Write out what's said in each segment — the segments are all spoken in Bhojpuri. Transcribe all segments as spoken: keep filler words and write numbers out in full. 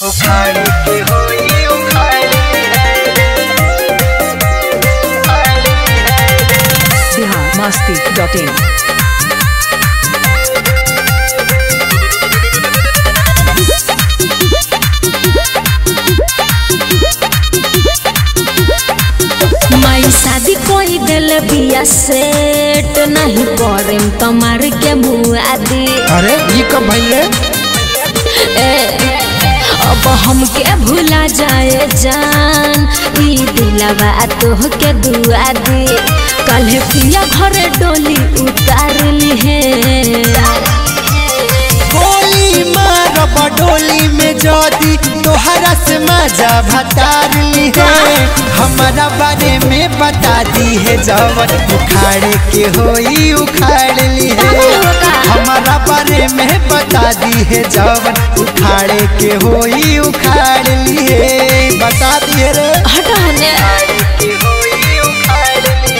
उखाड़ के होई उखाड़ी बिहार मस्ती डॉट इन। माई शादी कोई दिल बिया सेट नहीं करेम तमार के मुआ दी। अरे ये कब भइले? ए अब हमके भूला जाए जान ई दिलवा तोह के दुआ दी। कल पिया घरे डोली उतार ली है। गोली मारब डोली में जदी तोहरा से मजा भतार ली है। हमारा बारे में बता दी है जवन उखाड़ के होई उखाड़ ली है। हमारा बारे में बता दी है जवन उखाड़ के होई उखाड़ ली है। बता दिए रे हटाने के होई उखाड़ी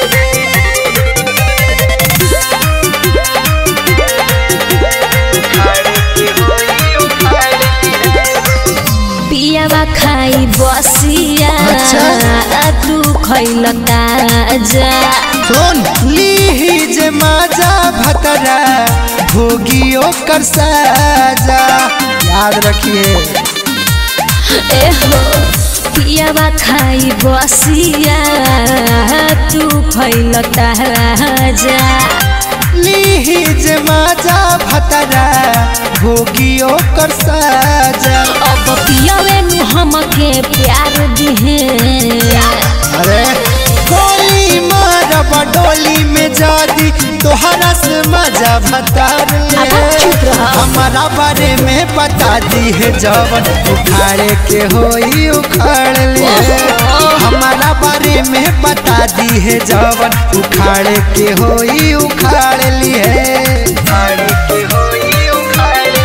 के होई उखाड़ी पियावा खाई बसिया तू खैल ताजा। सुन ली जे माजा भतरा भोगियो कर साजा। याद रखिए ए हो पियावा खाई बसिया तू खैल ताजा। ली जे माजा भतरा भोगियो कर साजा। अब पियावे नु हमके प्यार दिहे। अरे गोली मारब डोली में जादी तोहरा से मजा भतार अब ले। चुप रह। हमारा बारे में बता दी है जवन उखाड़े के होई उखाड़ ले। हमारा बारे में बता दी है जवन उखाड़े के होई उखाड़ ली है। उखाड़ी के होई उखाड़ी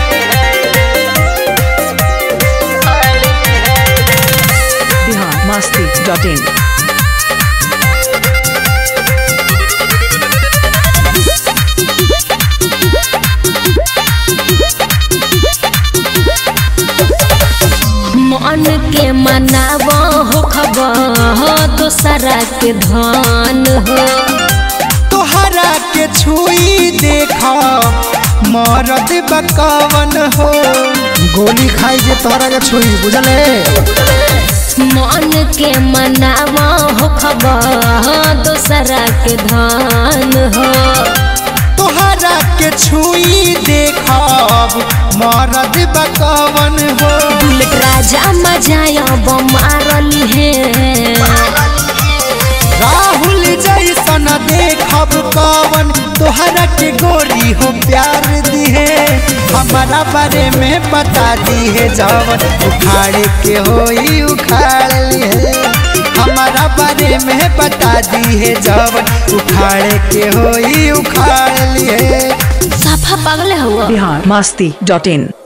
बिहार मस्ती डॉट इन। मन के मनाव हो खबर दोसरा के धन हो। तोहरा के छुई देखा मरद बकवन हो। गोली खाई जे तोहरा के छुई बुझले। मन के मनाव हो खबर दोसरा के धन हो। तोहरा के छुई देखब मरद बकवन हो। बुलेट राजा मजाया मारली है। राहुल जैसन देखब कवन तोहरा के गोरी हो प्यार दिहे। हमारा बारे में बता दी है जवन उखाड़ के होई उखाड़ ली है। हमारा बारे में बता दी है जवन उखाड़ के होई उखाड़ ली है। साफा पागल हुआ। बिहार मस्ती डॉट इन।